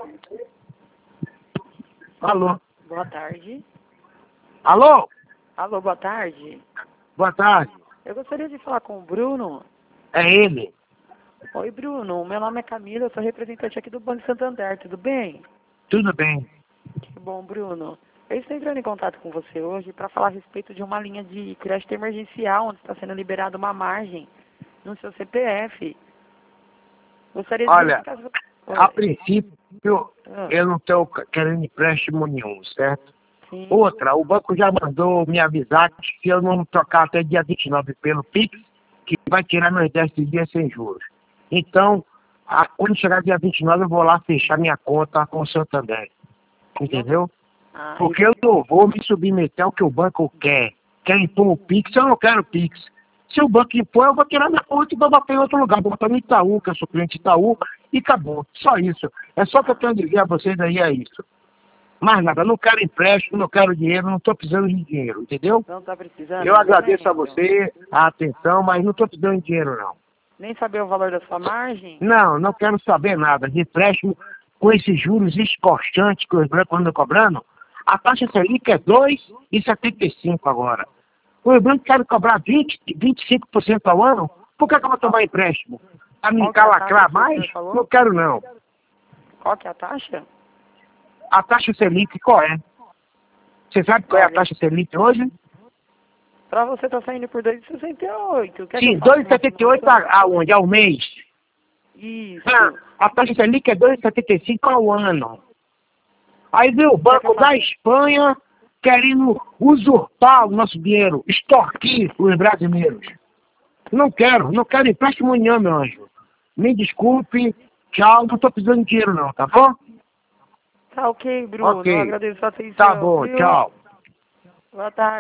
Alô? Boa tarde. Alô? Alô, boa tarde. Boa tarde. Eu gostaria de falar com o Bruno. É ele. Oi, Bruno. Meu nome é Camila, eu sou representante aqui do Banco Santander, tudo bem? Tudo bem. Que bom, Bruno. Eu estou entrando em contato com você hoje para falar a respeito de uma linha de crédito emergencial onde está sendo liberada uma margem no seu CPF. Gostaria de Olha, verificar se você... a Oi. princípio, eu não estou querendo empréstimo nenhum, certo? Sim. Outra, o banco já mandou me avisar que se eu não trocar até dia 29 pelo Pix, que vai tirar meus 10 dias sem juros. Então, quando chegar dia 29, eu vou lá fechar minha conta com o Santander. Entendeu? Porque eu não vou me submeter ao que o banco quer. Quer impor o Pix, eu não quero Pix. Se o banco impor, eu vou tirar minha conta e vou botar em outro lugar. Vou botar no Itaú, que eu sou cliente Itaú, e acabou. Só isso. É só que eu tenho a dizer a vocês aí, é isso. Mais nada, não quero empréstimo, não quero dinheiro, não estou precisando de dinheiro, entendeu? Não está precisando? Eu agradeço a Momento. você a atenção, mas não estou precisando de dinheiro, não. Nem saber o valor da sua margem? Não quero saber nada de empréstimo com esses juros escorchantes que os bancos andam cobrando. A taxa Selic é 2,75 agora. Os bancos querem cobrar 25% ao ano. Por que eu vou tomar empréstimo? Para me Qual que é a taxa encalacrar que o mais? senhor falou? Não quero, não. Qual que é a taxa? A taxa Selic qual é? Você sabe qual é a taxa Selic hoje? Para você tá saindo por 2,68. Sim, 2,78 aonde? Ao mês. Isso. A taxa Selic é 2,75 ao ano. Aí veio o Banco da Espanha querendo usurpar o nosso dinheiro, extorquir os brasileiros. Não quero empréstimo nenhum, meu anjo. Me desculpe, tchau, não estou precisando de dinheiro não, tá bom? Tá ok, Bruno. Ok. Eu agradeço a atenção. Tá bom, viu? tchau. Boa tarde.